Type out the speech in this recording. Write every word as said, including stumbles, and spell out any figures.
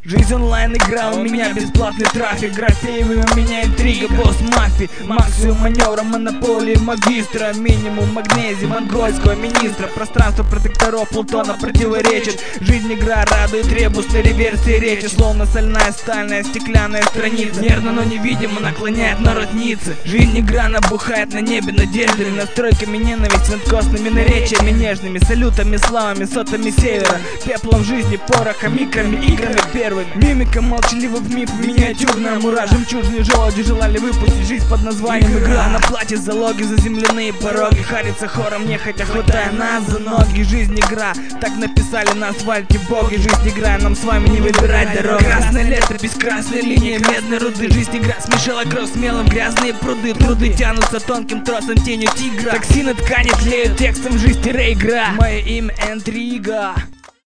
Жизнь онлайн игра, у меня бесплатный трафик. Графеевый у меня интрига, босс мафии. Максимум маневра, монополии магистра. Минимум магнезии, монгольского министра. Пространство протекторов Плутона противоречит. Жизнь игра радует ребусной реверсии речи. Словно стальная, стальная, стеклянная страница. Нервно, но невидимо наклоняет на ротницы. Жизнь игра набухает на небе надеждами. Настройками ненависть, венткостными наречиями нежными. Салютами, славами, сотами севера. Пеплом жизни, порохом, микрами, играми первыми. Мимика молчаливых миф, миниатюрная мура. Жемчужные желуди желали выпустить жизнь под названием игра. Она платит залоги за земляные пороги. Харится хором, нехотя хватая нас за ноги. Жизнь игра, так написали на асфальте боги. Жизнь игра, нам с вами не выбирать дорогу. Красное лето, без красной линии медной руды. Жизнь игра смешала кровь с мелом, грязные пруды. Труды тянутся тонким тросом, тенью тигра. Токсины ткани тлеют текстом, жизнь-игра. Мое имя интрига.